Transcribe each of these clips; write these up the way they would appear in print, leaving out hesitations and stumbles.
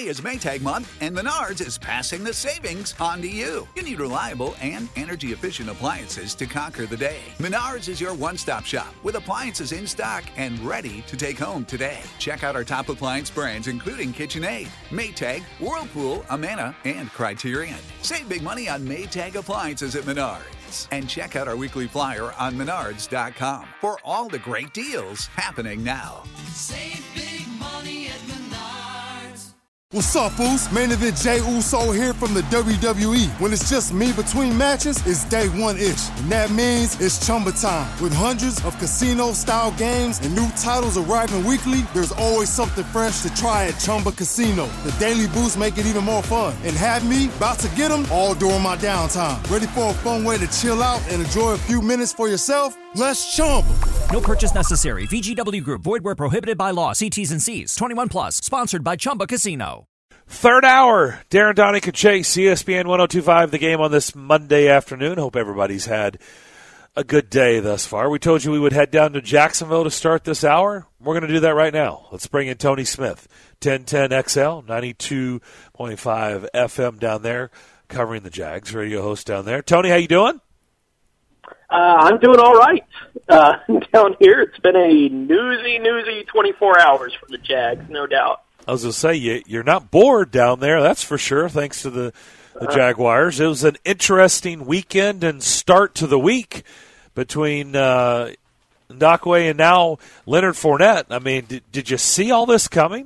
May is Maytag month, and Menards is passing the savings on to you. You need reliable and energy-efficient appliances to conquer the day. Menards is your one-stop shop with appliances in stock and ready to take home today. Check out our top appliance brands, including KitchenAid, Maytag, Whirlpool, Amana, and Criterion. Save big money on Maytag appliances at Menards. And check out our weekly flyer on Menards.com for all the great deals happening now. Save big money at Menards. What's up, Foos? Main Event Jey Uso here from the WWE. When it's just me between matches, it's day one-ish. And that means it's Chumba time. With hundreds of casino-style games and new titles arriving weekly, there's always something fresh to try at Chumba Casino. The daily boosts make it even more fun. And have me about to get them all during my downtime. Ready for a fun way to chill out and enjoy a few minutes for yourself? Let's Chumba. No purchase necessary. VGW Group. Void where prohibited by law. See T's and C's. 21 plus. Sponsored by Chumba Casino. Third hour, Darren Donick and Chase, ESPN 102.5, the game on this Monday afternoon. Hope everybody's had a good day thus far. We told you we would head down to Jacksonville to start this hour. We're going to do that right now. Let's bring in Tony Smith, 1010XL, 92.5 FM down there, covering the Jags, radio host down there. Tony, how you doing? I'm doing all right down here. It's been a newsy 24 hours for the Jags, no doubt. I was going to say, you're not bored down there, that's for sure, thanks to the Jaguars. It was an interesting weekend and start to the week between Ngakoue and now Leonard Fournette. I mean, did you see all this coming?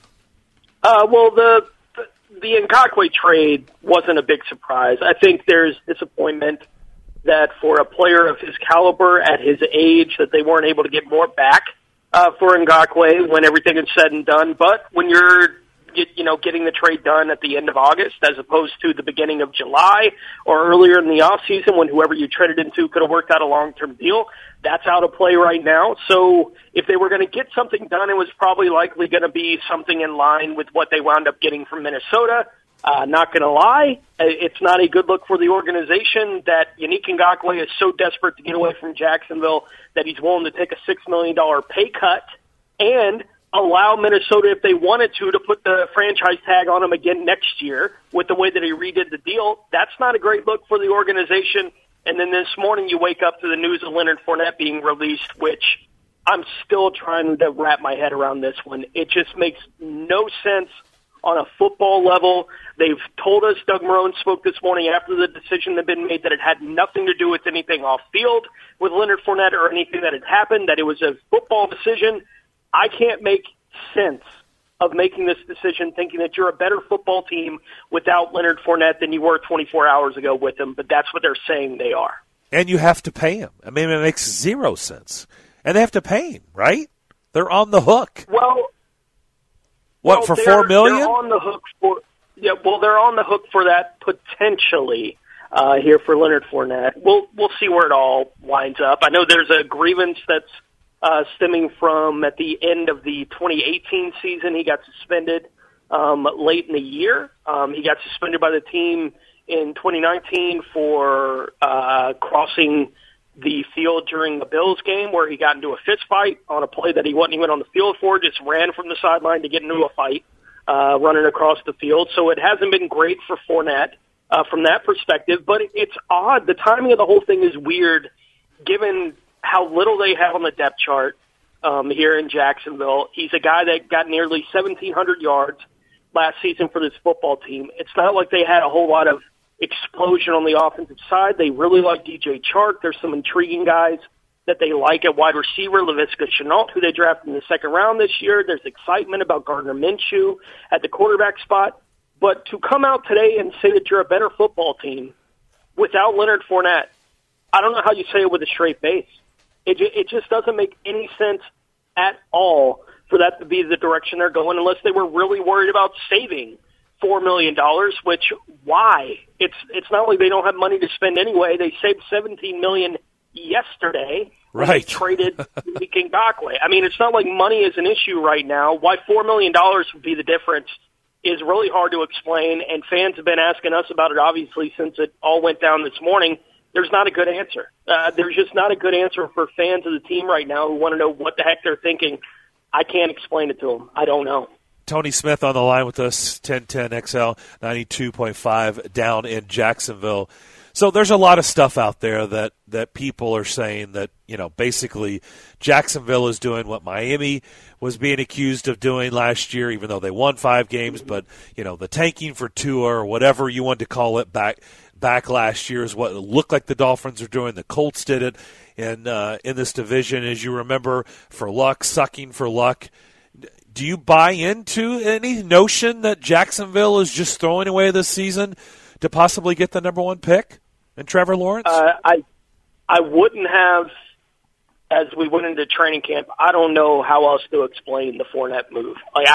Well, the Ngakoue trade wasn't a big surprise. I think there's disappointment that for a player of his caliber at his age that they weren't able to get more back for Ngakoue when everything is said and done. But when you're getting the trade done at the end of August as opposed to the beginning of July or earlier in the offseason when whoever you traded into could have worked out a long-term deal, that's out of play right now. So if they were going to get something done, it was probably likely going to be something in line with what they wound up getting from Minnesota. Not going to lie, it's not a good look for the organization that Yannick Ngakoue is so desperate to get away from Jacksonville that he's willing to take a $6 million pay cut and allow Minnesota, if they wanted to put the franchise tag on him again next year with the way that he redid the deal. That's not a great look for the organization. And then this morning you wake up to the news of Leonard Fournette being released, which I'm still trying to wrap my head around this one. It just makes no sense on a football level. They've told us, Doug Marrone spoke this morning after the decision had been made, that it had nothing to do with anything off field with Leonard Fournette or anything that had happened, that it was a football decision. I can't make sense of making this decision thinking that you're a better football team without Leonard Fournette than you were 24 hours ago with him, but that's what they're saying they are. And you have to pay him. I mean, it makes zero sense. And they have to pay him, right? They're on the hook. Well, for $4 million? They're on the hook for they're on the hook for that potentially here for Leonard Fournette. We'll see where it all winds up. I know there's a grievance that's stemming from at the end of the 2018 season. He got suspended late in the year. He got suspended by the team in 2019 for crossing the field during the Bills game where he got into a fist fight on a play that he wasn't even on the field for, just ran from the sideline to get into a fight, running across the field. So it hasn't been great for Fournette from that perspective, but it's odd. The timing of the whole thing is weird given how little they have on the depth chart here in Jacksonville. He's a guy that got nearly 1,700 yards last season for this football team. It's not like they had a whole lot of explosion on the offensive side. They really like DJ Chark. There's some intriguing guys that they like at wide receiver, Laviska Shenault, who they drafted in the second round this year. There's excitement about Gardner Minshew at the quarterback spot. But to come out today and say that you're a better football team without Leonard Fournette, I don't know how you say it with a straight face. It just doesn't make any sense at all for that to be the direction they're going unless they were really worried about saving $4 million, which why? It's not like they don't have money to spend anyway. They saved $17 million yesterday. Right. They traded Ngakoue. I mean, it's not like money is an issue right now. Why $4 million would be the difference is really hard to explain, and fans have been asking us about it, obviously, since it all went down this morning. There's not a good answer. There's just not a good answer for fans of the team right now who want to know what the heck they're thinking. I can't explain it to them. I don't know. Tony Smith on the line with us, 1010XL 92.5 down in Jacksonville. So there's a lot of stuff out there that people are saying that, basically Jacksonville is doing what Miami was being accused of doing last year, even though they won 5 games. But, the tanking for Tua or whatever you want to call it back last year is what it looked like the Dolphins are doing. The Colts did it in this division, as you remember, for luck, sucking for luck. Do you buy into any notion that Jacksonville is just throwing away this season to possibly get the number 1 pick and Trevor Lawrence? I wouldn't have, as we went into training camp. I don't know how else to explain the Fournette move.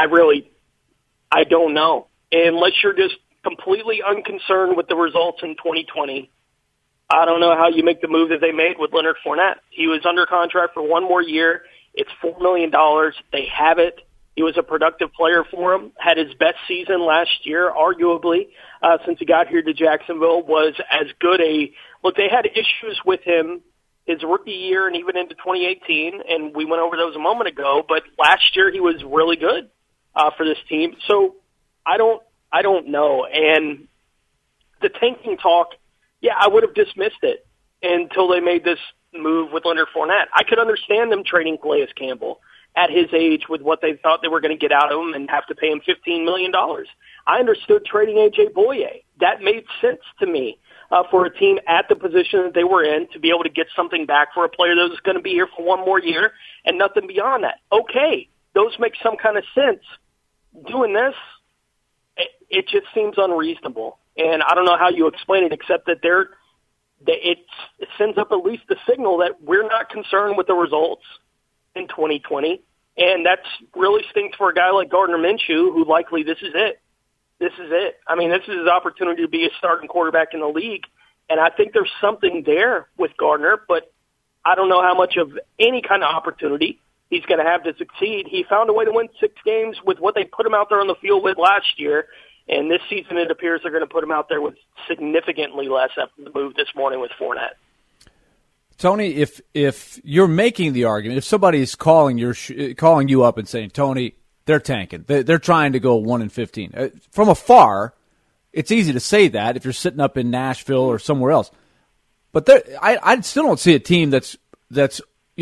I don't know. Unless you're just completely unconcerned with the results in 2020, I don't know how you make the move that they made with Leonard Fournette. He was under contract for 1 more year. It's $4 million. They have it. He was a productive player for him, had his best season last year, arguably, since he got here to Jacksonville, was as good look, they had issues with him his rookie year and even into 2018, and we went over those a moment ago, but last year he was really good for this team. So I don't know. And the tanking talk, I would have dismissed it until they made this move with Leonard Fournette. I could understand them trading Calais Campbell at his age with what they thought they were going to get out of him and have to pay him $15 million. I understood trading A.J. Boye. That made sense to me for a team at the position that they were in to be able to get something back for a player that was going to be here for 1 more year and nothing beyond that. Okay, those make some kind of sense. Doing this, it just seems unreasonable. And I don't know how you explain it except that it sends up at least the signal that we're not concerned with the results in 2020, and that's really stinks for a guy like Gardner Minshew, who likely this is it. This is it. I mean, this is his opportunity to be a starting quarterback in the league, and I think there's something there with Gardner, but I don't know how much of any kind of opportunity he's going to have to succeed. He found a way to win 6 games with what they put him out there on the field with last year, and this season it appears they're going to put him out there with significantly less after the move this morning with Fournette. Tony, if you're making the argument, if somebody's calling you up and saying, Tony, they're tanking, they're trying to go 1-15. From afar, it's easy to say that if you're sitting up in Nashville or somewhere else. But I still don't see a team that's 1-15,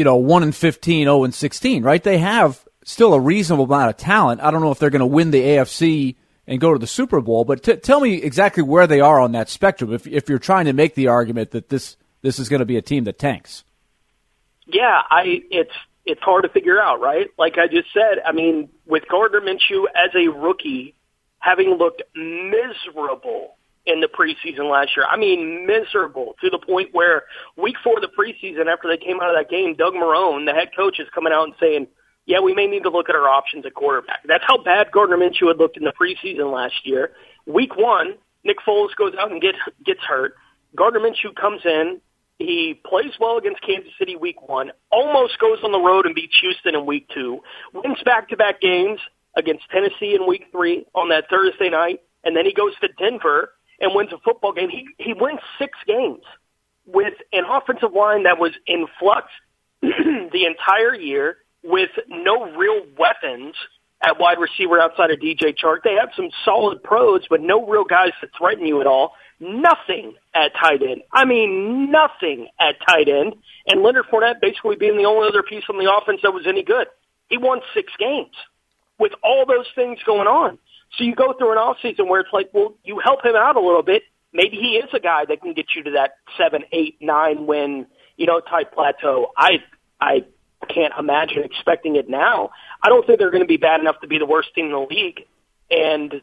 0-16, right? They have still a reasonable amount of talent. I don't know if they're going to win the AFC and go to the Super Bowl, but tell me exactly where they are on that spectrum. If you're trying to make the argument that this is going to be a team that tanks. Yeah, it's hard to figure out, right? Like I just said, I mean, with Gardner Minshew as a rookie, having looked miserable in the preseason last year. I mean, miserable to the point where week 4 of the preseason, after they came out of that game, Doug Marrone, the head coach, is coming out and saying, yeah, we may need to look at our options at quarterback. That's how bad Gardner Minshew had looked in the preseason last year. Week 1, Nick Foles goes out and gets hurt. Gardner Minshew comes in. He plays well against Kansas City week 1, almost goes on the road and beats Houston in week 2, wins back-to-back games against Tennessee in week 3 on that Thursday night, and then he goes to Denver and wins a football game. He wins 6 games with an offensive line that was in flux the entire year with no real weapons at wide receiver outside of DJ Chark. They have some solid pros, but no real guys that threaten you at all. Nothing at tight end. I mean, nothing at tight end. And Leonard Fournette basically being the only other piece on the offense that was any good. He won 6 games with all those things going on. So you go through an offseason where it's like, well, you help him out a little bit. Maybe he is a guy that can get you to that 7, 8, 9 win, type plateau. I can't imagine expecting it now. I don't think they're going to be bad enough to be the worst team in the league. And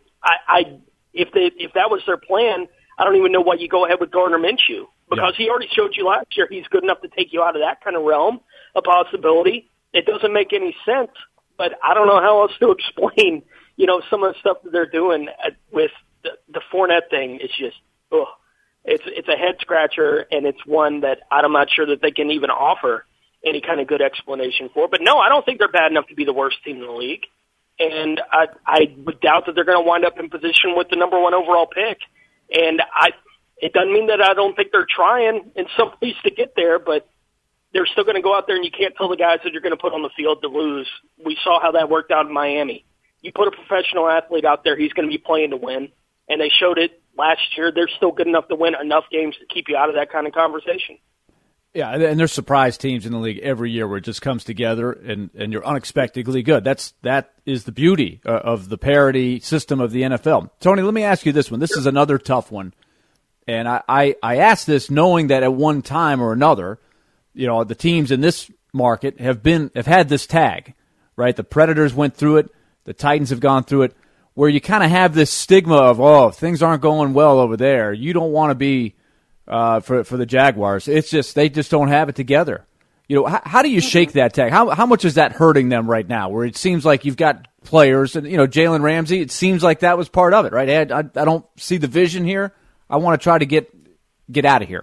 if that was their plan, I don't even know why you go ahead with Gardner Minshew, because he already showed you last year he's good enough to take you out of that kind of realm, a possibility. It doesn't make any sense, but I don't know how else to explain, some of the stuff that they're doing with the Fournette thing. It's just, it's a head scratcher, and it's one that I'm not sure that they can even offer any kind of good explanation for. But no, I don't think they're bad enough to be the worst team in the league, and I would doubt that they're going to wind up in position with the number 1 overall pick. And it doesn't mean that I don't think they're trying in some ways to get there, but they're still going to go out there, and you can't tell the guys that you're going to put on the field to lose. We saw how that worked out in Miami. You put a professional athlete out there, he's going to be playing to win. And they showed it last year. They're still good enough to win enough games to keep you out of that kind of conversation. Yeah, and there's surprise teams in the league every year where it just comes together and you're unexpectedly good. That is the beauty of the parity system of the NFL. Tony, let me ask you this one. This is another tough one. And I ask this knowing that at one time or another, the teams in this market have had this tag, right? The Predators went through it. The Titans have gone through it, where you kind of have this stigma of, if things aren't going well over there, you don't want to be for the Jaguars. It's just they just don't have it together. How do you shake that tag? How much is that hurting them right now? Where it seems like you've got players, and Jalen Ramsey. It seems like that was part of it, right? I don't see the vision here. I want to try to get out of here.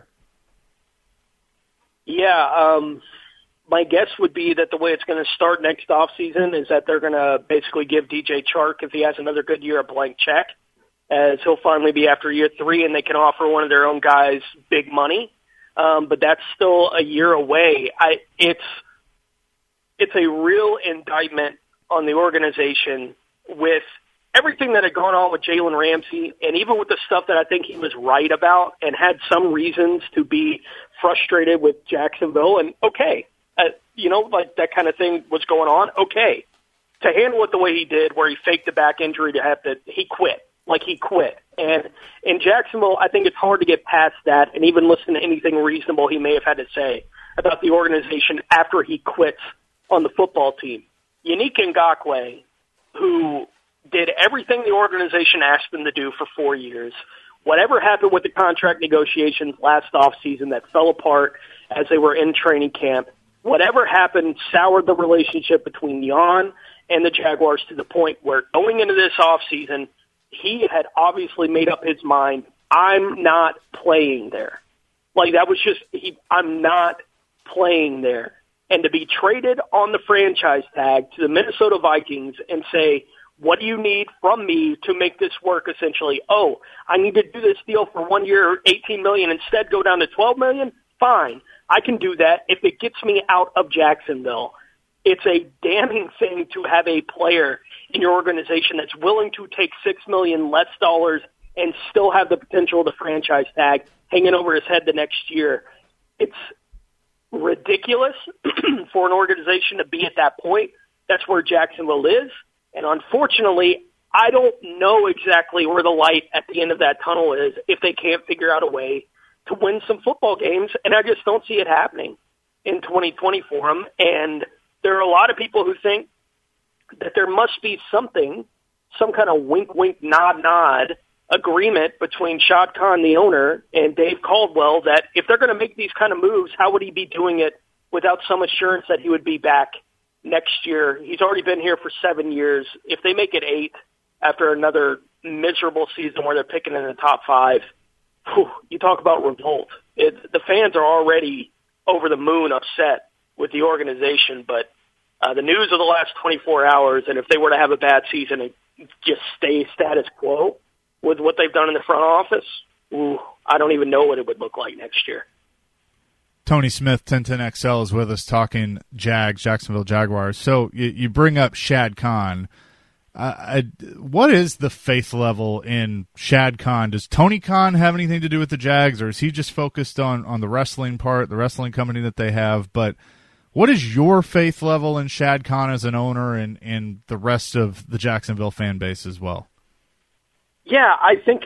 Yeah, my guess would be that the way it's going to start next offseason is that they're going to basically give DJ Chark, if he has another good year, a blank check, as he'll finally be after year 3, and they can offer one of their own guys big money. But that's still a year away. It's a real indictment on the organization with everything that had gone on with Jalen Ramsey, and even with the stuff that I think he was right about and had some reasons to be frustrated with Jacksonville. And like that kind of thing was going on. Okay. To handle it the way he did, where he faked a back injury he quit. He quit. And in Jacksonville, I think it's hard to get past that and even listen to anything reasonable he may have had to say about the organization after he quits on the football team. Yannick Ngakoue, who did everything the organization asked him to do for 4 years, whatever happened with the contract negotiations last offseason that fell apart as they were in training camp, whatever happened soured the relationship between Jan and the Jaguars to the point where going into this offseason, he had obviously made up his mind, I'm not playing there. That was just, I'm not playing there. And to be traded on the franchise tag to the Minnesota Vikings and say, what do you need from me to make this work, essentially? I need to do this deal for 1 year, $18 million, instead go down to $12 million? Fine. I can do that if it gets me out of Jacksonville. It's a damning thing to have a player in your organization that's willing to take $6 million less dollars and still have the potential of the franchise tag hanging over his head the next year. It's ridiculous for an organization to be at that point. That's where Jacksonville is. And unfortunately, I don't know exactly where the light at the end of that tunnel is if they can't figure out a way to win some football games. And I just don't see it happening in 2020 for them. And there are a lot of people who think that there must be some kind of wink, wink, nod, nod agreement between Shad Khan, the owner, and Dave Caldwell that if they're going to make these kind of moves, how would he be doing it without some assurance that he would be back next year? He's already been here for 7 years. If they make it 8 after another miserable season where they're picking in the top 5, you talk about revolt. The fans are already over the moon upset with the organization, but the news of the last 24 hours, and if they were to have a bad season and just stay status quo with what they've done in the front office, I don't even know what it would look like next year. Tony Smith, 1010XL, is with us talking Jacksonville Jaguars. So you bring up Shad Khan. What is the faith level in Shad Khan? Does Tony Khan have anything to do with the Jags, or is he just focused on the wrestling part, the wrestling company that they have? But what is your faith level in Shad Khan as an owner and the rest of the Jacksonville fan base as well? Yeah, I think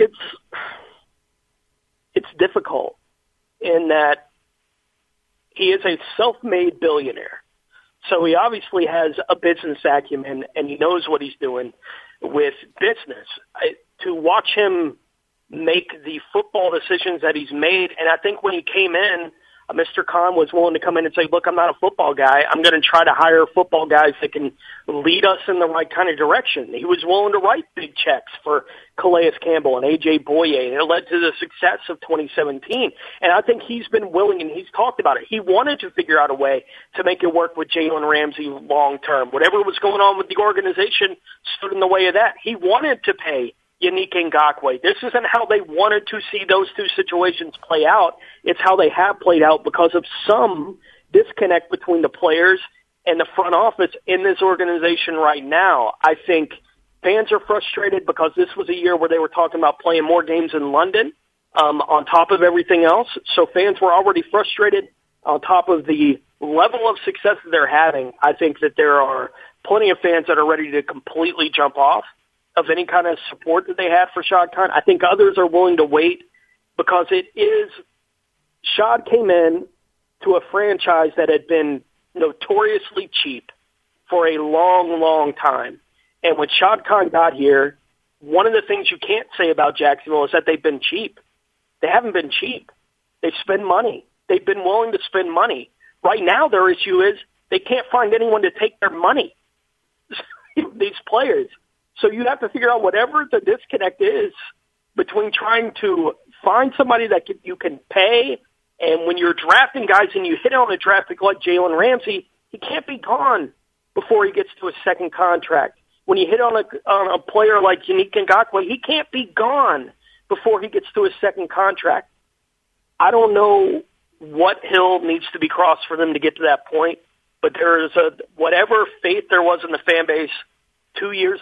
it's difficult in that he is a self-made billionaire. So he obviously has a business acumen, and he knows what he's doing with business. To watch him make the football decisions that he's made, and I think when he came in, Mr. Khan was willing to come in and say, look, I'm not a football guy. I'm going to try to hire football guys that can lead us in the right kind of direction. He was willing to write big checks for Calais Campbell and A.J. Boye, and it led to the success of 2017. And I think he's been willing, and he's talked about it. He wanted to figure out a way to make it work with Jalen Ramsey long term. Whatever was going on with the organization stood in the way of that. He wanted to pay Yannick Ngakoue. This isn't how they wanted to see those two situations play out. It's how they have played out because of some disconnect between the players and the front office in this organization right now. I think Fans are frustrated because this was a year where they were talking about playing more games in London on top of everything else. So fans were already frustrated on top of the level of success that they're having. I think that there are plenty of fans that are ready to completely jump off of any kind of support that they had for Shad Khan. I think others are willing to wait because Shad came in to a franchise that had been notoriously cheap for a long, long time. And when Shad Khan got here, one of the things you can't say about Jacksonville is that they've been cheap. They haven't been cheap. They spend money. They've been willing to spend money. Right now, their issue is they can't find anyone to take their money, these players. So you have to figure out whatever the disconnect is between trying to find somebody that you can pay, and when you're drafting guys and you hit on a draft pick like Jalen Ramsey, he can't be gone before he gets to his second contract. When you hit on a player like Yannick Ngakoue, he can't be gone before he gets to his second contract. I don't know what hill needs to be crossed for them to get to that point, but there is whatever faith there was in the fan base 2 years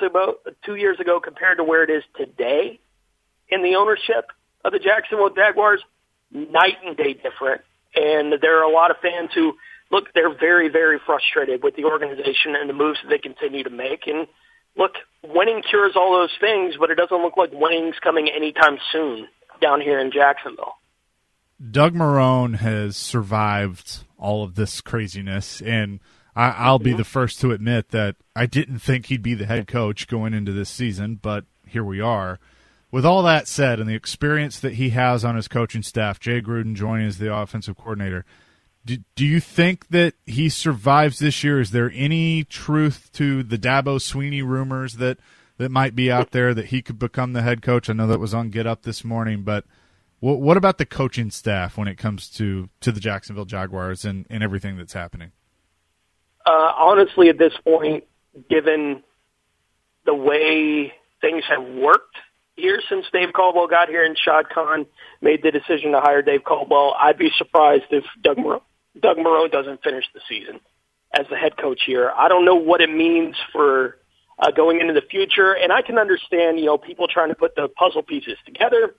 ago compared to where it is today in the ownership of the Jacksonville Jaguars, night and day different. And there are a lot of fans who, look, they're very, very frustrated with the organization and the moves that they continue to make. And look, winning cures all those things, but it doesn't look like winning's coming anytime soon down here in Jacksonville. Doug Marrone has survived all of this craziness, and I'll be the first to admit that I didn't think he'd be the head coach going into this season, but here we are. With all that said and the experience that he has on his coaching staff, Jay Gruden joining as the offensive coordinator, do you think that he survives this year? Is there any truth to the Dabo Swinney rumors that might be out there that he could become the head coach? I know that was on Get Up this morning, but what about the coaching staff when it comes to the Jacksonville Jaguars and everything that's happening? Honestly, at this point, given the way things have worked here since Dave Caldwell got here and Shad Khan made the decision to hire Dave Caldwell, I'd be surprised if Doug Marrone doesn't finish the season as the head coach here. I don't know what it means for going into the future, and I can understand, people trying to put the puzzle pieces together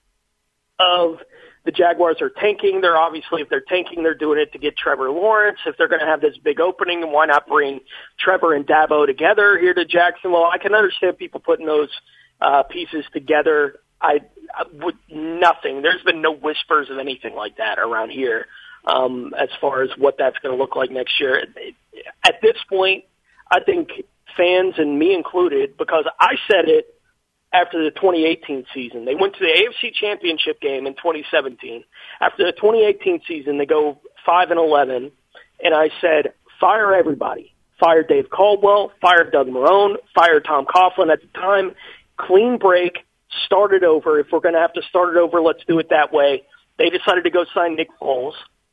of the Jaguars are tanking. If they're tanking, they're doing it to get Trevor Lawrence. If they're going to have this big opening, why not bring Trevor and Dabo together here to Jacksonville? I can understand people putting those pieces together. I would nothing. There's been no whispers of anything like that around here as far as what that's going to look like next year. At this point, I think fans, and me included, because I said it after the 2018 season. They went to the AFC Championship game in 2017. After the 2018 season, they go 5-11, and I said, fire everybody. Fire Dave Caldwell, fire Doug Marrone, fire Tom Coughlin at the time. Clean break, start it over. If we're going to have to start it over, let's do it that way. They decided to go sign Nick Foles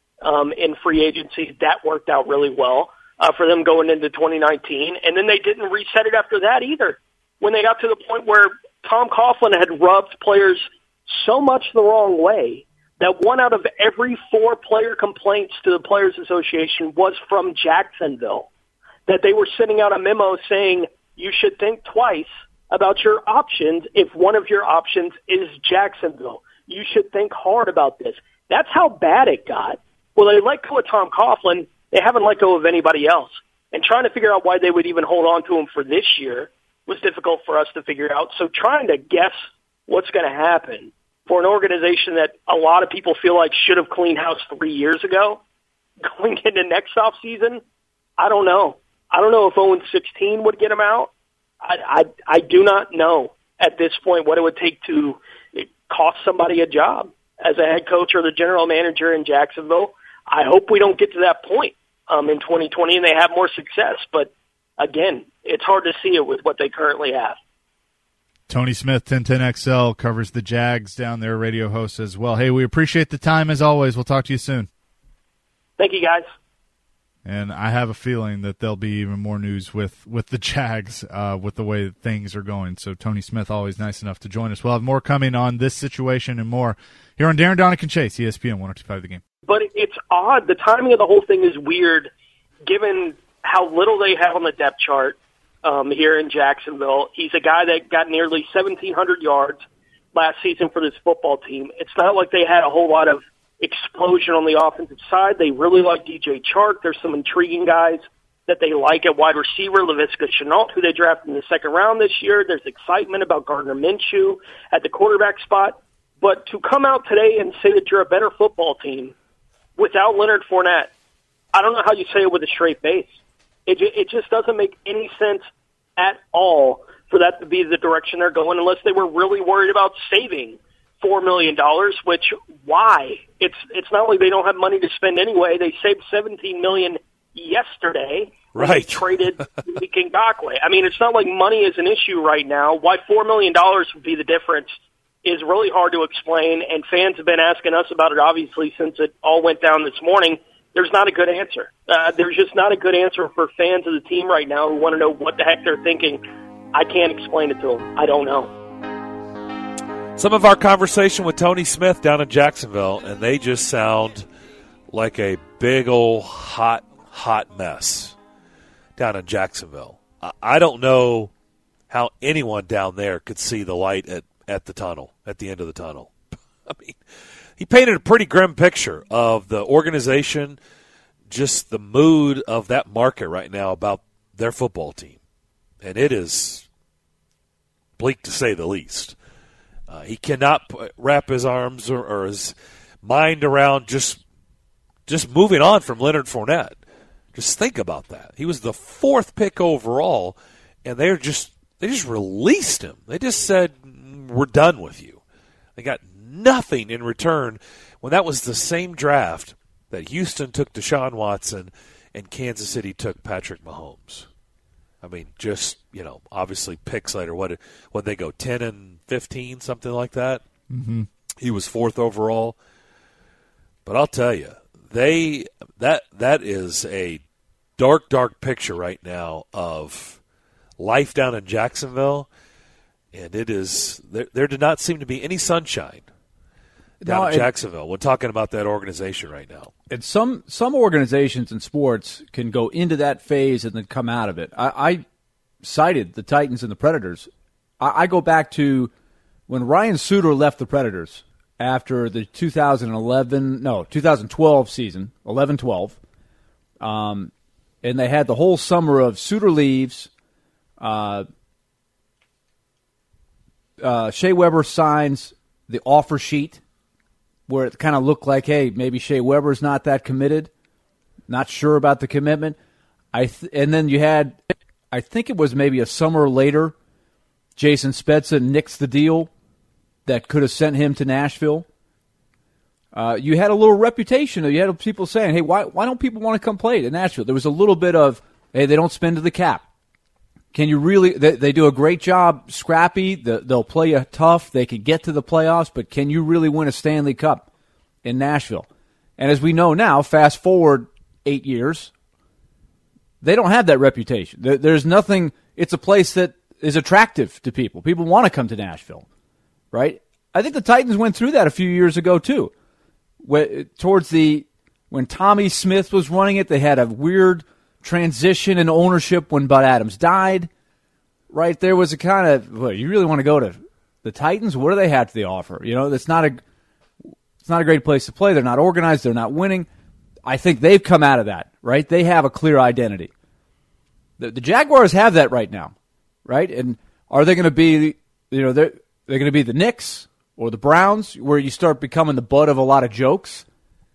in free agency. That worked out really well for them going into 2019. And then they didn't reset it after that either. When they got to the point where Tom Coughlin had rubbed players so much the wrong way that 1 out of every 4 player complaints to the Players Association was from Jacksonville, that they were sending out a memo saying you should think twice about your options if one of your options is Jacksonville. You should think hard about this. That's how bad it got. Well, they let go of Tom Coughlin. They haven't let go of anybody else. And trying to figure out why they would even hold on to him for this year was difficult for us to figure out. So trying to guess what's going to happen for an organization that a lot of people feel like should have cleaned house 3 years ago, going into next offseason, I don't know. I don't know if 0-16 would get them out. I do not know at this point what it would take to cost somebody a job as a head coach or the general manager in Jacksonville. I hope we don't get to that point in 2020 and they have more success. But, again, it's hard to see it with what they currently have. Tony Smith, 1010XL, covers the Jags down there, radio host as well. Hey, we appreciate the time as always. We'll talk to you soon. Thank you, guys. And I have a feeling that there'll be even more news with the Jags with the way that things are going. So Tony Smith, always nice enough to join us. We'll have more coming on this situation and more here on Darren, Donick, and Chase, ESPN 102.5 The Game. But it's odd. The timing of the whole thing is weird given how little they have on the depth chart, here in Jacksonville. He's a guy that got nearly 1,700 yards last season for this football team. It's not like they had a whole lot of explosion on the offensive side. They really like DJ Chark. There's some intriguing guys that they like at wide receiver, Laviska Shenault, who they drafted in the second round this year. There's excitement about Gardner Minshew at the quarterback spot. But to come out today and say that you're a better football team without Leonard Fournette, I don't know how you say it with a straight face. It just doesn't make any sense at all for that to be the direction they're going unless they were really worried about saving $4 million, which why? It's not like they don't have money to spend anyway. They saved $17 million yesterday. Right. They traded King Ngakwe. I mean, it's not like money is an issue right now. Why $4 million would be the difference is really hard to explain, and fans have been asking us about it, obviously, since it all went down this morning. There's not a good answer. There's just not a good answer for fans of the team right now who want to know what the heck they're thinking. I can't explain it to them. I don't know. Some of our conversation with Tony Smith down in Jacksonville, and they just sound like a big old hot mess down in Jacksonville. I don't know how anyone down there could see the light at the tunnel, at the end of the tunnel. I mean, he painted a pretty grim picture of the organization, just the mood of that market right now about their football team. And it is bleak to say the least. He cannot wrap his arms or his mind around just moving on from Leonard Fournette. Just think about that. He was the 4th pick overall, and they just released him. They just said, we're done with you. They got nothing in return when that was the same draft that Houston took Deshaun Watson and Kansas City took Patrick Mahomes. I mean, just, obviously picks later. What they go, 10 and 15, something like that? Mm-hmm. He was 4th overall. But I'll tell you, that is a dark, dark picture right now of life down in Jacksonville. And it is there did not seem to be any sunshine down in Jacksonville when talking about that organization right now. And some organizations in sports can go into that phase and then come out of it. I cited the Titans and the Predators. I go back to when Ryan Suter left the Predators after the 2012 season, 11-12. And they had the whole summer of Suter leaves, Shea Weber signs the offer sheet where it kind of looked like, hey, maybe Shea Weber's not that committed, not sure about the commitment. And then you had, I think it was maybe a summer later, Jason Spezza nixed the deal that could have sent him to Nashville. You had a little reputation. You had people saying, hey, why don't people want to come play at Nashville? There was a little bit of, hey, they don't spend to the cap. Can you really? They do a great job, scrappy. They'll play you tough. They can get to the playoffs, but can you really win a Stanley Cup in Nashville? And as we know now, fast forward 8 years, they don't have that reputation. There's nothing. It's a place that is attractive to people. People want to come to Nashville, right? I think the Titans went through that a few years ago too. When Tommy Smith was running it, they had a weird transition in ownership when Bud Adams died, right? There was a kind of, you really want to go to the Titans? What do they have to offer? It's not a great place to play. They're not organized. They're not winning. I think they've come out of that, right? They have a clear identity. The Jaguars have that right now, right? And are they going to be, they're going to be the Knicks or the Browns where you start becoming the butt of a lot of jokes?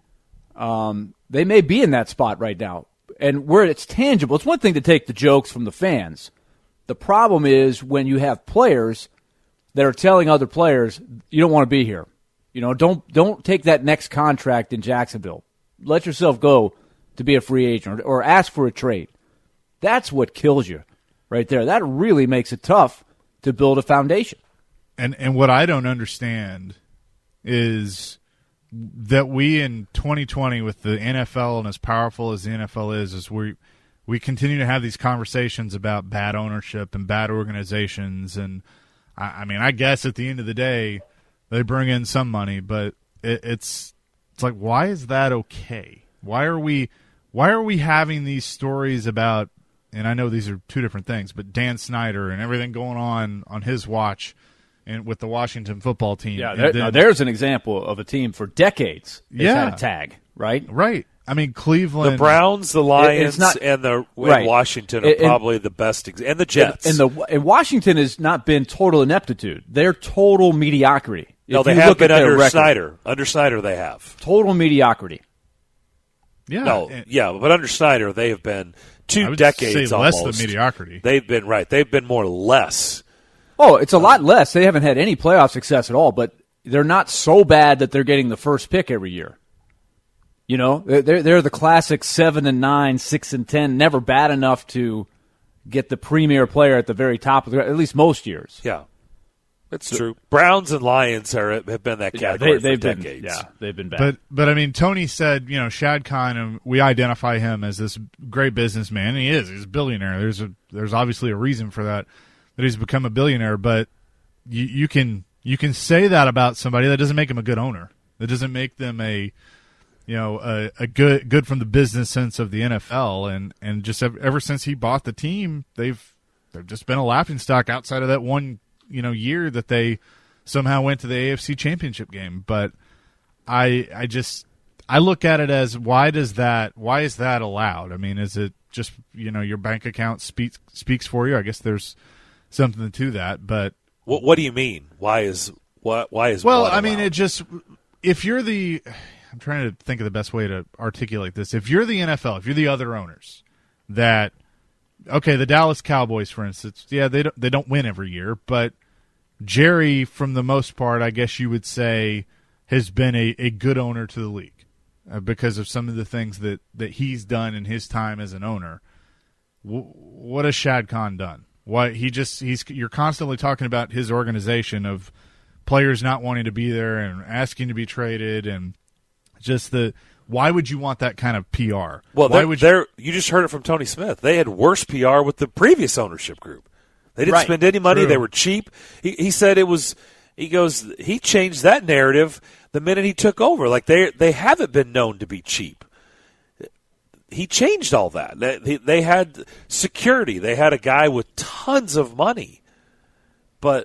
They may be in that spot right now. And where it's tangible, it's one thing to take the jokes from the fans. The problem is when you have players that are telling other players, you don't want to be here. Don't take that next contract in Jacksonville. Let yourself go to be a free agent or ask for a trade. That's what kills you right there. That really makes it tough to build a foundation. And what I don't understand is that we in 2020 with the NFL and as powerful as the NFL is we continue to have these conversations about bad ownership and bad organizations. And I mean, I guess at the end of the day, they bring in some money, but it's like, why is that okay? Why are we having these stories about and I know these are two different things, but Dan Snyder and everything going on his watch and with the Washington football team. Yeah, now there's an example of a team for decades that's had a tag, right? Right. I mean, Cleveland. The Browns, the Lions, and Washington are probably the best, and the Jets. And Washington has not been total ineptitude. They're total mediocrity. No, they have been under Snyder. Under Snyder, they have. Total mediocrity. Yeah. No, but under Snyder, they have been two decades almost. Less than mediocrity. They've been right. They've been more or less. Oh, it's a lot less. They haven't had any playoff success at all, but they're not so bad that they're getting the first pick every year. You know, they're the classic 7-9, 6-10, never bad enough to get the premier player at the very top of at least most years. Yeah, it's true. Browns and Lions have been that category for decades. They've been bad. But I mean, Tony said, Shad Khan, we identify him as this great businessman, and he is. He's a billionaire. There's obviously a reason for that he's become a billionaire. But you can say that about somebody. That doesn't make him a good owner. That doesn't make them a good from the business sense of the NFL, and just ever since he bought the team, they've just been a laughingstock outside of that one year that they somehow went to the AFC Championship game. But I look at it as why is that allowed? I mean, is it just your bank account speaks for you? I guess there's something to that. But what do you mean? Why is well? I mean, it just if you're the I'm trying to think of the best way to articulate this. If you're the NFL, if you're the other owners, the Dallas Cowboys, for instance, they don't win every year, but Jerry, from the most part, I guess you would say, has been a good owner to the league because of some of the things that he's done in his time as an owner. What has Shad Khan done? You're constantly talking about his organization of players not wanting to be there and asking to be traded and just why would you want that kind of PR? Well, you just heard it from Tony Smith. They had worse PR with the previous ownership group. They didn't spend any money. True. They were cheap. He said it was. He changed that narrative the minute he took over. Like they haven't been known to be cheap. He changed all that. They had security. They had a guy with tons of money. But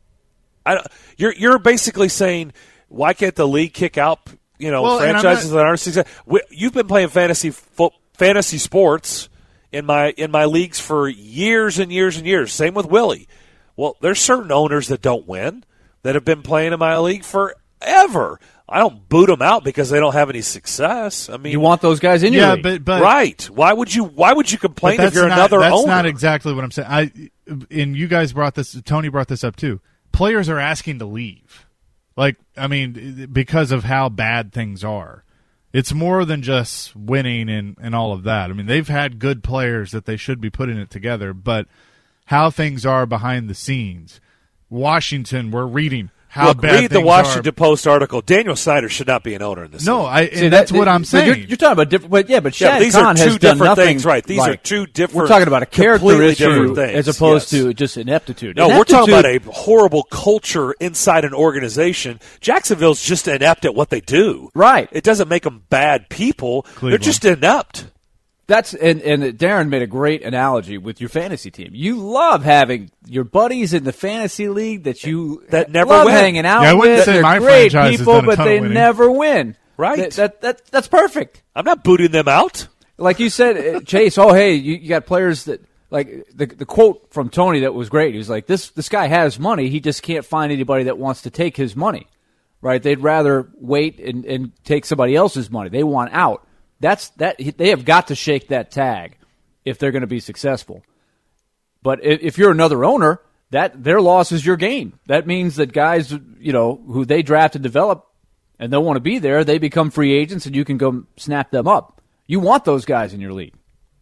you're basically saying, why can't the league kick out? Franchises that aren't successful. You've been playing fantasy sports in my leagues for years and years and years. Same with Willie. Well, there's certain owners that don't win that have been playing in my league forever. I don't boot them out because they don't have any success. I mean, you want those guys in your league, but right? Why would you complain if you're another owner? That's not exactly what I'm saying. And you guys brought this. Tony brought this up too. Players are asking to leave. Because of how bad things are. It's more than just winning and all of that. I mean, they've had good players that they should be putting it together, but how things are behind the scenes. Washington, we're reading how bad things are. Read the Washington Post article. Daniel Snyder should not be an owner in this. No, that's what I'm saying. You're talking about different, but Shad Khan has done nothing. Things, right? These are two different. We're talking about a character issue things, as opposed to just ineptitude. No, we're talking about a horrible culture inside an organization. Jacksonville's just inept at what they do. Right. It doesn't make them bad people. Cleveland. They're just inept. And Darren made a great analogy with your fantasy team. You love having your buddies in the fantasy league that never love win. hanging out I wouldn't with. say They're my great franchise people, has done a but ton they of winning. never win. Right. That's perfect. I'm not booting them out. Like you said, Chase. Oh, hey, you got players that like the quote from Tony that was great. He was like, "This guy has money. He just can't find anybody that wants to take his money." Right? They'd rather wait and take somebody else's money. They want out. They have got to shake that tag if they're going to be successful. But if you're another owner, that their loss is your gain. That means that guys, who they draft and develop and they'll want to be there, they become free agents and you can go snap them up. You want those guys in your league.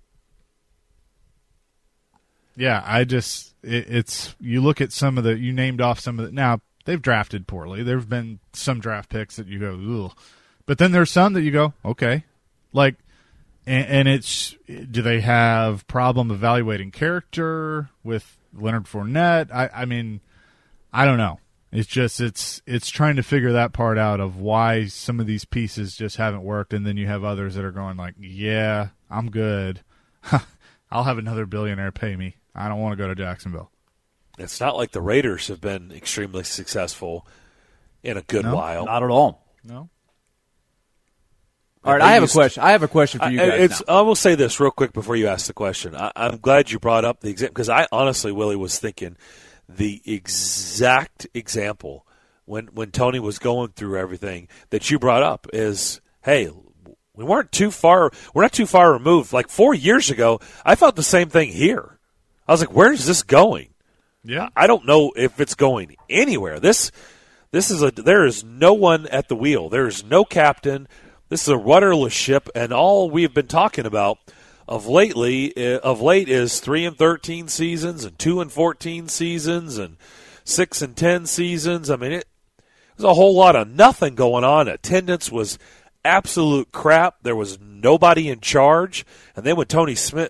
Yeah, it's you look at you named off some of the, now they've drafted poorly. There have been some draft picks that you go, ugh. But then there's some that you go, okay. Like, and it's, do they have problem evaluating character with Leonard Fournette? I mean, I don't know. It's just, it's trying to figure that part out of why some of these pieces just haven't worked. And then you have others that are going like, yeah, I'm good. I'll have another billionaire pay me. I don't want to go to Jacksonville. It's not like the Raiders have been extremely successful in a good while. Not at all. No. All right, I have a question. I have a question for you guys now. I will say this real quick before you ask the question. I'm glad you brought up the example because I honestly, Willie, was thinking the exact example when Tony was going through everything that you brought up is, hey, we weren't too far. We're not too far removed. Like 4 years ago, I felt the same thing here. I was like, where is this going? Yeah, I don't know if it's going anywhere. There is no one at the wheel. There is no captain. This is a rudderless ship, and all we've been talking about of late is 3-13 seasons and 2-14 seasons and 6-10 seasons. I mean, there's a whole lot of nothing going on. Attendance was absolute crap. There was nobody in charge, and then when Tommy Smith.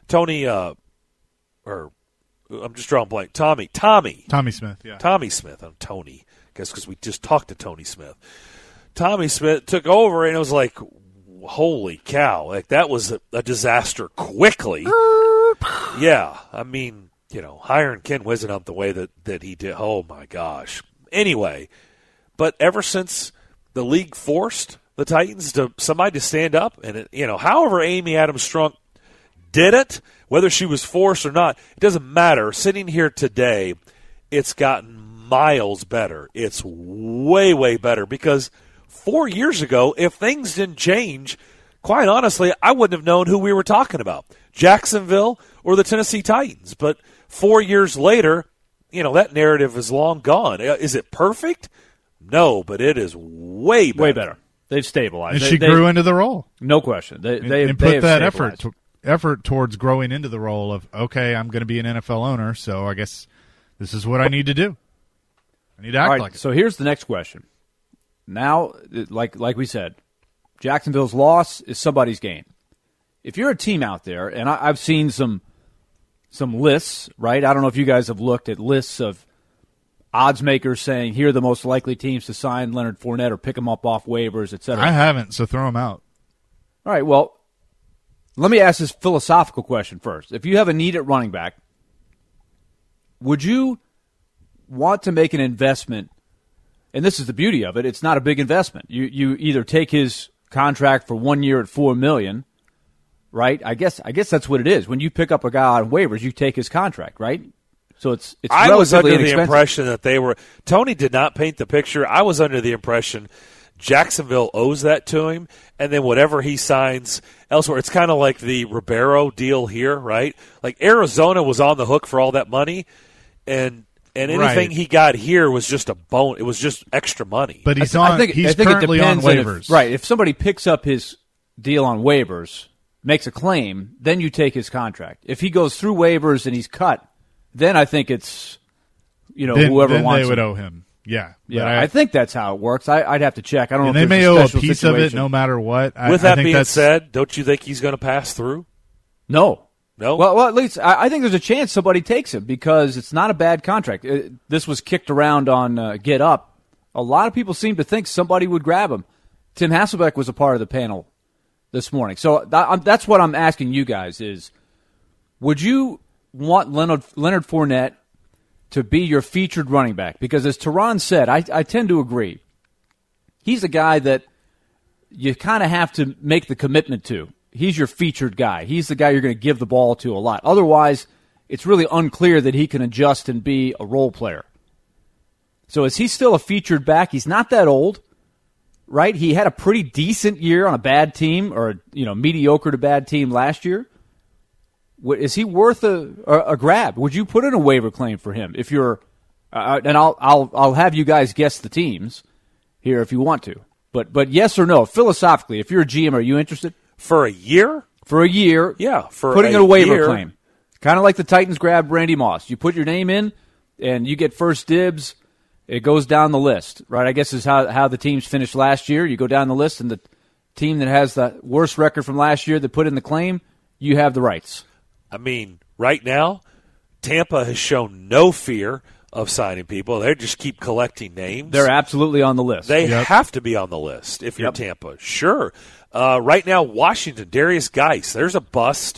Yeah. Tommy Smith. I'm Tony. I guess because we just talked to Tony Smith. Tommy Smith took over, and it was like, holy cow. Like, that was a disaster quickly. Yeah. I mean, hiring Ken Whisenhunt the way that he did. Oh, my gosh. Anyway, but ever since the league forced the Titans somebody to stand up, and, however Amy Adams Strunk did it, whether she was forced or not, it doesn't matter. Sitting here today, it's gotten miles better. It's way, way better because 4 years ago, if things didn't change, quite honestly, I wouldn't have known who we were talking about, Jacksonville or the Tennessee Titans. But 4 years later, that narrative is long gone. Is it perfect? No, but it is way better. Way better. They've stabilized. And she grew into the role. No question. They put that effort towards growing into the role of, okay, I'm going to be an NFL owner, so I guess this is what I need to do. I need to act like it. So here's the next question. Now, like we said, Jacksonville's loss is somebody's gain. If you're a team out there, and I've seen some lists, right? I don't know if you guys have looked at lists of odds makers saying here are the most likely teams to sign Leonard Fournette or pick him up off waivers, et cetera. I haven't, so throw him out. All right, well, let me ask this philosophical question first. If you have a need at running back, would you want to make an investment? And this is the beauty of it. It's not a big investment. You either take his contract for 1 year at $4 million, right? I guess that's what it is. When you pick up a guy on waivers, you take his contract, right? So it's I was under the inexpensive. impression that they were – Tony did not paint the picture. I was under the impression Jacksonville owes that to him, and then whatever he signs elsewhere. It's kind of like the Ribeiro deal here, right? Like Arizona was on the hook for all that money, and anything he got here was just a bone. It was just extra money. But he's currently on waivers. Right. If somebody picks up his deal on waivers, makes a claim, then you take his contract. If he goes through waivers and he's cut, then I think it's whoever then wants they would him. owe him. Yeah. Yeah, I think that's how it works. I'd have to check. I don't know. They if may there's owe a special piece situation. of it no matter what. With that being said, don't you think he's going to pass through? No. No? Well, at least I think there's a chance somebody takes him because it's not a bad contract. This was kicked around on Get Up. A lot of people seem to think somebody would grab him. Tim Hasselbeck was a part of the panel this morning. So that's what I'm asking you guys is, would you want Leonard Fournette to be your featured running back? Because as Teron said, I tend to agree. He's a guy that you kind of have to make the commitment to. He's your featured guy. He's the guy you're going to give the ball to a lot. Otherwise, it's really unclear that he can adjust and be a role player. So is he still a featured back? He's not that old, right? He had a pretty decent year on a bad team or mediocre to bad team last year. Is he worth a grab? Would you put in a waiver claim for him if you're? And I'll have you guys guess the teams here if you want to. But yes or no, philosophically, if you're a GM, are you interested? For a year? For a year, yeah. For putting in a waiver claim, kind of like the Titans grabbed Randy Moss. You put your name in, and you get first dibs. It goes down the list, right? I guess is how the teams finished last year. You go down the list, and the team that has the worst record from last year that put in the claim, you have the rights. I mean, right now, Tampa has shown no fear of signing people. They just keep collecting names. They're absolutely on the list. They have to be on the list if you're Tampa. Sure. Right now, Washington, Darius Geis, there's a bust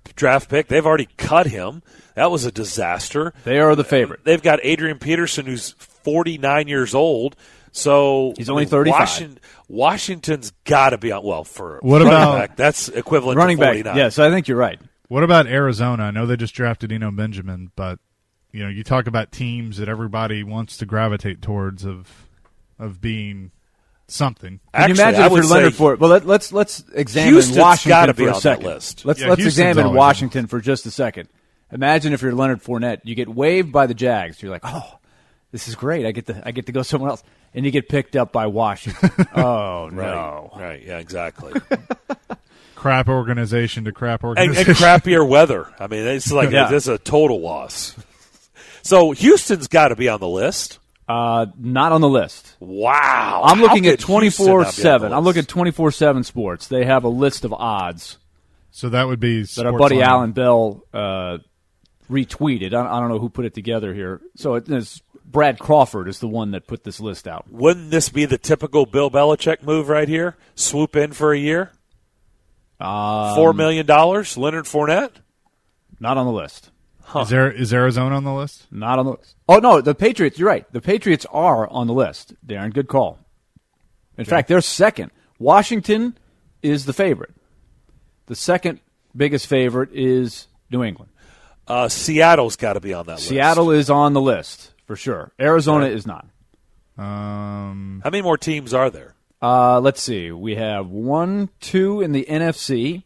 draft pick. They've already cut him. That was a disaster. They are the favorite. They've got Adrian Peterson, who's 49 years old. So he's only 35. Washington's got to be on. Well, for what running about back, that's equivalent running to 49. back? Yes, I think you're right. What about Arizona? I know they just drafted Eno Benjamin, but you talk about teams that everybody wants to gravitate towards of being something. Can you imagine if you're Leonard Fournette? Well, let's examine Houston's Washington gotta for be a on second. that list. Let's Houston's examine always Washington for just a second. Imagine if you're Leonard Fournette, you get waived by the Jags. You're like, oh, this is great. I get to go somewhere else, and you get picked up by Washington. Oh no! Right? Yeah, exactly. Crap organization to crap and organization. crappier weather. I mean, it's like this is a total loss. So Houston's got to be on the list. Not on the list. Wow! I'm looking at How could Houston not be on the 24/7. I'm list? looking at 24/7 Sports. They have a list of odds So that would be that our buddy Sportsline. Alan Bell retweeted. I don't know who put it together here. So it's Brad Crawford is the one that put this list out. Wouldn't this be the typical Bill Belichick move right here? Swoop in for a year? $4 million, Leonard Fournette? Not on the list. Is Arizona on the list? Not on the list. Oh, no, the Patriots, you're right. The Patriots are on the list, Darren. Good call. In fact, they're second. Washington is the favorite. The second biggest favorite is New England. Seattle's got to be on that list. Seattle is on the list, for sure. Arizona is not. How many more teams are there? Let's see. We have 1, 2 in the NFC.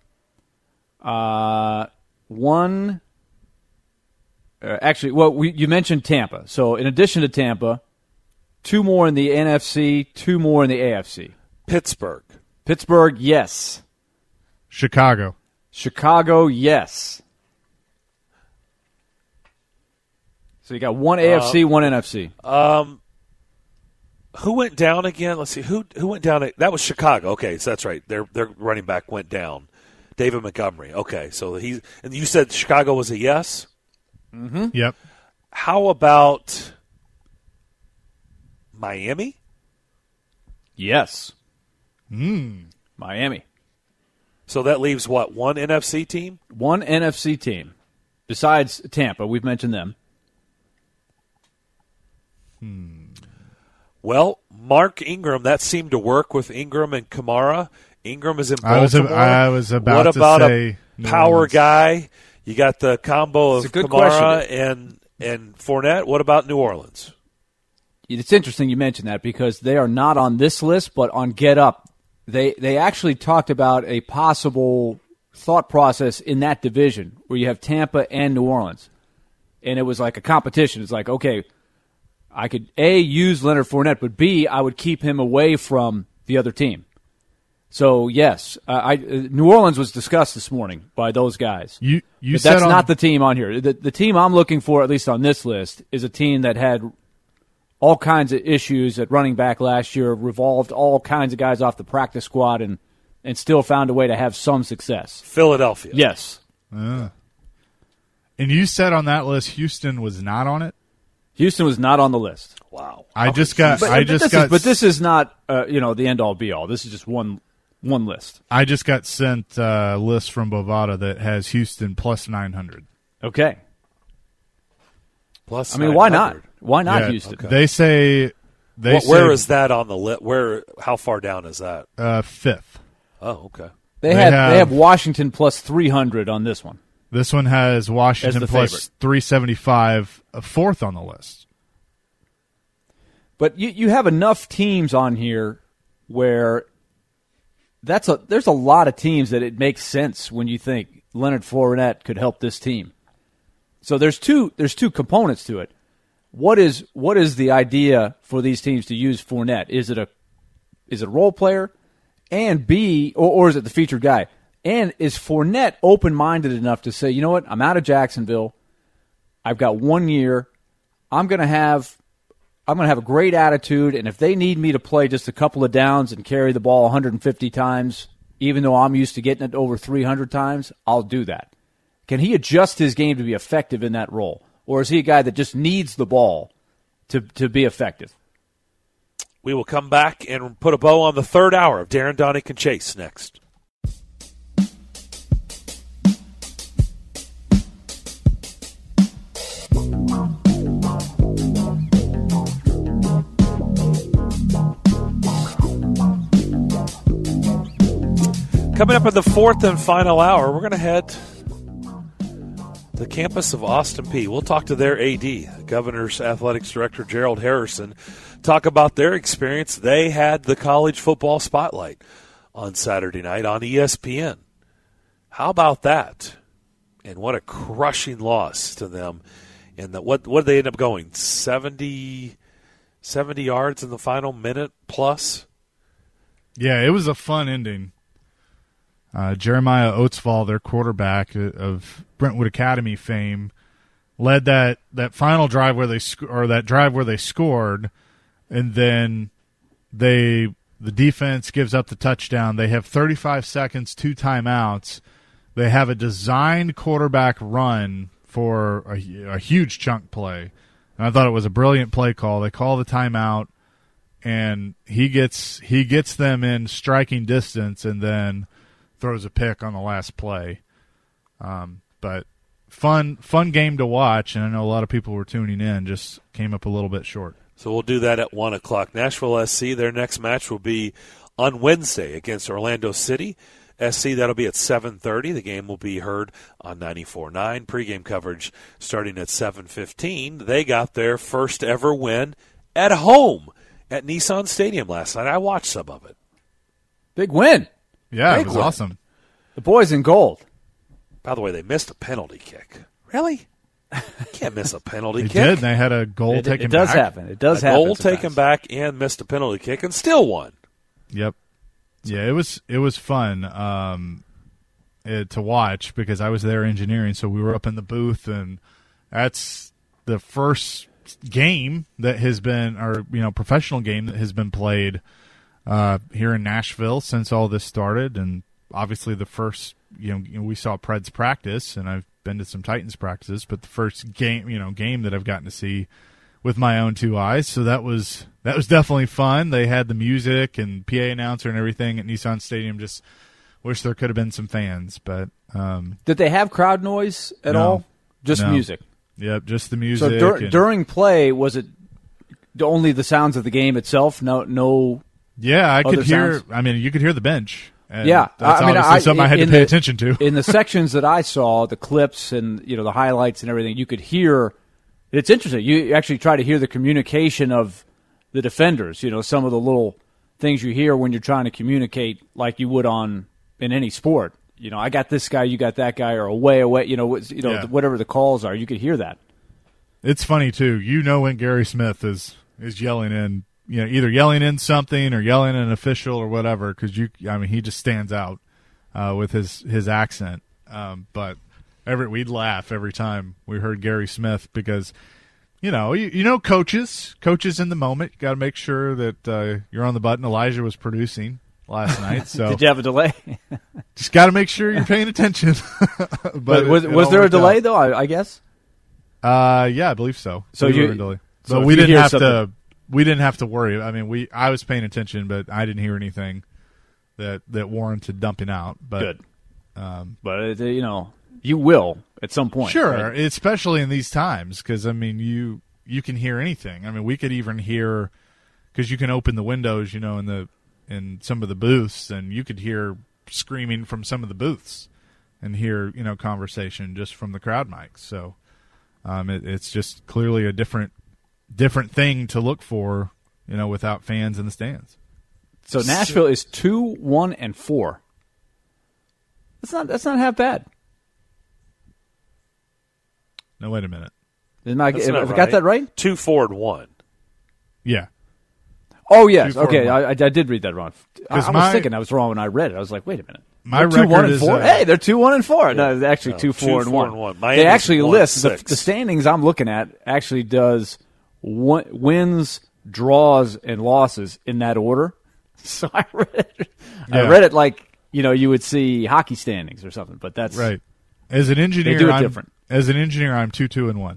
You mentioned Tampa. So in addition to Tampa, 2 more in the NFC, 2 more in the AFC. Pittsburgh, yes. Chicago, yes. So you got 1 AFC, 1 NFC. Who went down again? Let's see. Who went down? That was Chicago. Okay, so that's right. Their running back went down. David Montgomery. Okay, so and you said Chicago was a yes? Mm-hmm. Yep. How about Miami? Yes. Miami. So that leaves what? 1 NFC team? 1 NFC team. Besides Tampa, we've mentioned them. Well, Mark Ingram, that seemed to work with Ingram and Kamara. Ingram is in Baltimore. I was about what to about say a New power Orleans. guy? You got the combo of It's a good Kamara question. and Fournette. What about New Orleans? It's interesting you mentioned that because they are not on this list, but on Get Up, they actually talked about a possible thought process in that division where you have Tampa and New Orleans. And it was like a competition. It's like, okay, I could, A, use Leonard Fournette, but B, I would keep him away from the other team. So, yes, New Orleans was discussed this morning by those guys. You but said that's not the team on here. The team I'm looking for, at least on this list, is a team that had all kinds of issues at running back last year, revolved all kinds of guys off the practice squad, and still found a way to have some success. Philadelphia. Yes. And you said on that list Houston was not on it? Houston was not on the list. Wow. But this is not the end all be all. This is just one list. I just got sent a list from Bovada that has Houston plus 900. Okay. Plus, I mean, why not? Why not Yeah, Houston? okay. They say where is that on the list? How far down is that? 5th. Oh, okay. They have Washington plus 300 on this one. This one has Washington As the plus favorite. 375, 4th on the list. But you have enough teams on here where there's a lot of teams that it makes sense when you think Leonard Fournette could help this team. So there's two components to it. What is the idea for these teams to use Fournette? Is it a role player? And B, or is it the featured guy? And is Fournette open-minded enough to say, you know what, I'm out of Jacksonville. I've got 1 year. I'm going to have a great attitude, and if they need me to play just a couple of downs and carry the ball 150 times, even though I'm used to getting it over 300 times, I'll do that. Can he adjust his game to be effective in that role? Or is he a guy that just needs the ball to be effective? We will come back and put a bow on the third hour of Darren, Donick, and Chase next. Coming up in the fourth and final hour, we're going to head to the campus of Austin Peay. We'll talk to their AD, Governor's Athletics Director Gerald Harrison, talk about their experience. They had the college football spotlight on Saturday night on ESPN. How about that? And what a crushing loss to them. And what did they end up going? 70 yards in the final minute plus? Yeah, it was a fun ending. Jeremiah Oatsfall, their quarterback of Brentwood Academy fame, led that final drive where they scored, and then the defense gives up the touchdown. They have 35 seconds, 2 timeouts. They have a designed quarterback run for a huge chunk play. And I thought it was a brilliant play call. They call the timeout, and he gets them in striking distance, and then throws a pick on the last play. But fun game to watch, and I know a lot of people were tuning in, just came up a little bit short. So we'll do that at 1 o'clock. Nashville SC, their next match will be on Wednesday against Orlando City. SC, that'll be at 7:30. The game will be heard on 94.9. Pregame coverage starting at 7:15. They got their first ever win at home at Nissan Stadium last night. I watched some of it. Big win. Yeah, it was awesome. The boys in gold. By the way, they missed a penalty kick. Really? Can't miss a penalty They kick. did. They had a goal taken back. It does happen. It does happen. A goal taken back and missed a penalty kick and still won. Yep. Yeah, it was fun to watch because I was there engineering, so we were up in the booth, and that's the first game that has been, or professional game that has been played here in Nashville since all this started, and obviously the first, we saw Preds practice, and I've been to some Titans practices, but the first game that I've gotten to see with my own 2 eyes, so that was definitely fun. They had the music and PA announcer and everything at Nissan Stadium. Just wish there could have been some fans, but did they have crowd noise at all? Just music. Yep, just the music. So during play, was it only the sounds of the game itself? No. Yeah, I could hear. Sounds? I mean, you could hear the bench. And yeah, that's obviously something I had to pay attention to. In the sections that I saw, the clips and the highlights and everything, you could hear. It's interesting. You actually try to hear the communication of the defenders. Some of the little things you hear when you're trying to communicate, like you would in any sport. I got this guy, you got that guy, or away. Yeah. Whatever the calls are, you could hear that. It's funny too. When Gary Smith is yelling in. Either yelling in something or yelling at an official or whatever, because he just stands out with his accent. But we'd laugh every time we heard Gary Smith because, coaches in the moment, you got to make sure that you're on the button. Elijah was producing last night, so did you have a delay? Just got to make sure you're paying attention. but was there a delay though? I guess. Yeah, I believe so. So we were in delay. So we didn't have to. We didn't have to worry. I mean, I was paying attention, but I didn't hear anything that warranted dumping out. But, good. But you will at some point. Sure, right? Especially in these times, because you can hear anything. I mean, we could even hear because you can open the windows, in some of the booths, and you could hear screaming from some of the booths, and hear conversation just from the crowd mics. So it's just clearly a different thing to look for, without fans in the stands. So Nashville is 2-1-4. That's not half bad. No, wait a minute. Have I got that right? 2-4-1. Yeah. Oh yes. Okay, I did read that wrong. I was thinking I was wrong when I read it. I was like, wait a minute. My record is 2-1-4. Hey, they're 2-1-4. No, they're actually 2-4-1. They actually list the standings I'm looking at. Actually, does wins, draws, and losses in that order. So I read it. Yeah. I read it like you would see hockey standings or something. But that's right. As an engineer, they do it different. As an engineer, I'm 2-2-1.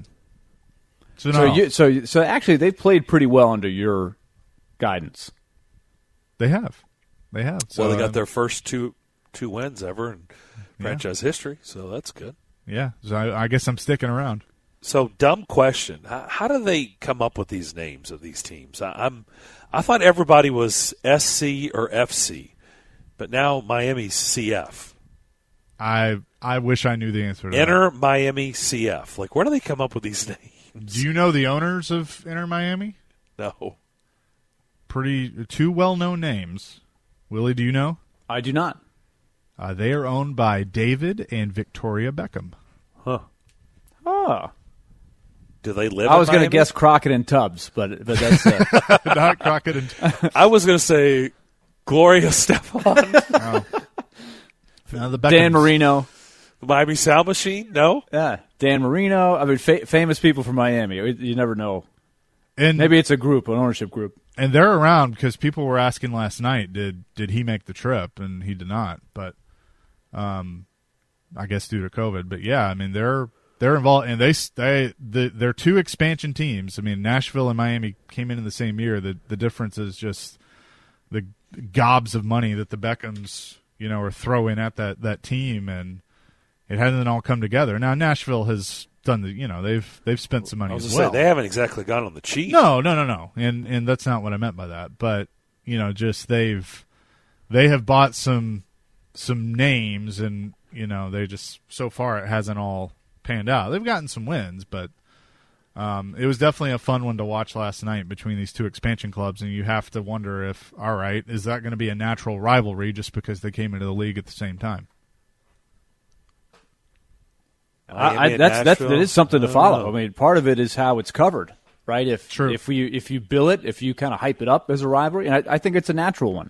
So actually, they've played pretty well under your guidance. They have. So they got their first two wins ever in franchise history. So that's good. Yeah. So I guess I'm sticking around. So, dumb question. How do they come up with these names of these teams? I thought everybody was SC or FC. but now Miami's CF. I wish I knew the answer to Inter Miami CF. Like, where do they come up with these names? Do you know the owners of Inter Miami? No. Two well-known names. Willie, do you know? I do not. They are owned by David and Victoria Beckham. Huh. Oh. Do they live? I was going to guess Crockett and Tubbs, but that's not Crockett and Tubbs. I was going to say Gloria Estefan. No, the Beckhams. Dan Marino. The Miami Sound Machine? No? Yeah, Dan Marino. I mean, famous people from Miami. You never know. And maybe it's a group, an ownership group. And they're around because people were asking last night, did he make the trip? And he did not. But I guess due to COVID. But yeah, I mean they're involved, and they're two expansion teams. I mean Nashville and Miami came in the same year. The difference is just the gobs of money that the Beckhams are throwing at that team, and it hasn't all come together. Now Nashville has done they've spent some money as well. They haven't exactly gone on the cheap. No, and that's not what I meant by that. But just they have bought some names, and they just so far it hasn't all panned out. They've gotten some wins, but it was definitely a fun one to watch last night between these two expansion clubs, and you have to wonder if, all right, is that going to be a natural rivalry just because they came into the league at the same time? That is something to follow. I mean, part of it is how it's covered, right? If you bill it, if you kind of hype it up as a rivalry, and I think it's a natural one.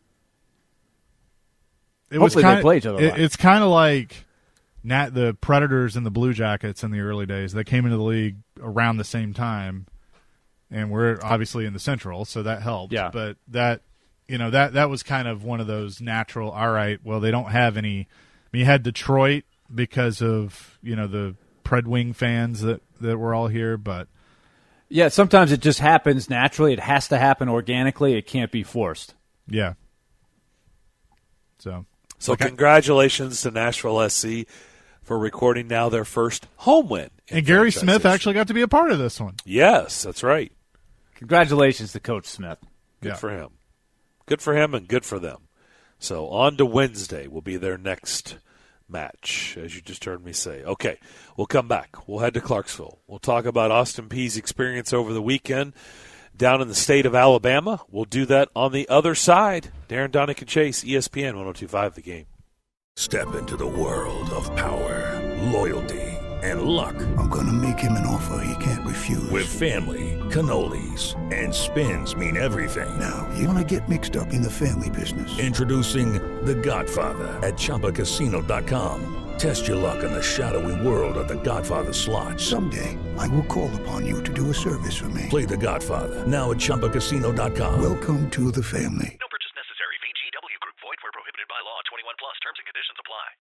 Hopefully they play each other. It's kind of like the Predators and the Blue Jackets in the early days. They came into the league around the same time, and we're obviously in the Central, so that helped. Yeah. But that was kind of one of those natural. All right, well, they don't have any. I mean, you had Detroit because of the Pred Wing fans that were all here, but yeah, sometimes it just happens naturally. It has to happen organically. It can't be forced. Yeah. So congratulations to Nashville SC for recording now their first home win. And Gary Smith actually got to be a part of this one. Yes, that's right. Congratulations to Coach Smith. Good for him. Good for him and good for them. So on to Wednesday will be their next match, as you just heard me say. Okay, we'll come back. We'll head to Clarksville. We'll talk about Austin Peay's experience over the weekend down in the state of Alabama. We'll do that on the other side. Darren Donick and Chase, ESPN 102.5 The Game. Step into the world of power, loyalty, and luck. I'm going to make him an offer he can't refuse. With family, cannolis, and spins mean everything. Now, you want to get mixed up in the family business. Introducing The Godfather at ChumbaCasino.com. Test your luck in the shadowy world of The Godfather slot. Someday, I will call upon you to do a service for me. Play The Godfather now at ChumbaCasino.com. Welcome to the family.